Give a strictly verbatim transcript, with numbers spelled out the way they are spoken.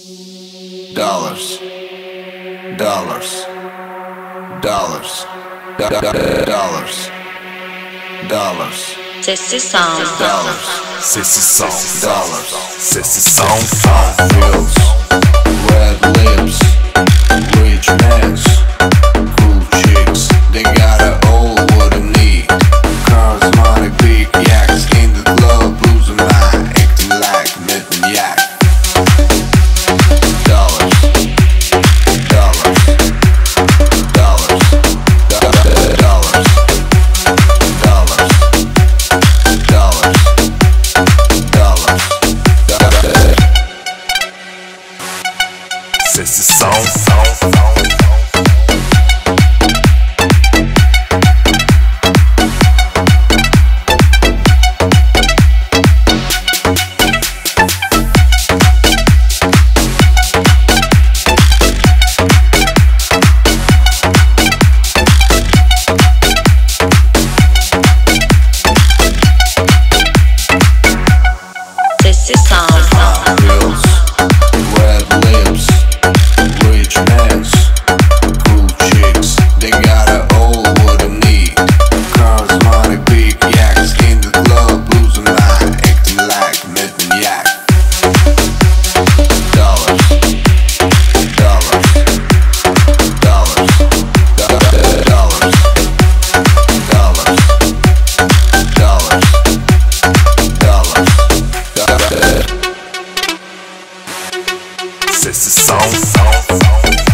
dollars, dollars, dollars, dollars, dollars. Sessiz Sound. Dollars, Sessiz Sound. dollars, Sessiz Sound. feels, red lips, rich mans, cool chicks. They got a all what I need. Cars, money, big yaks in the club, losing mind, acting like maniac. Dollars, dollars, dollars, dollars, dollars, dollars, dollars, dollars. Sessiz Sound. Sessiz Sound. Feels, red lips, rich mans, cool chicks. They got a all what I need. Cars, money, big yaks in the club, losing mind, acting like maniac. Dollars, dollars, dollars, dollars, dollars, dollars, dollars, dollars. Sessiz Sound.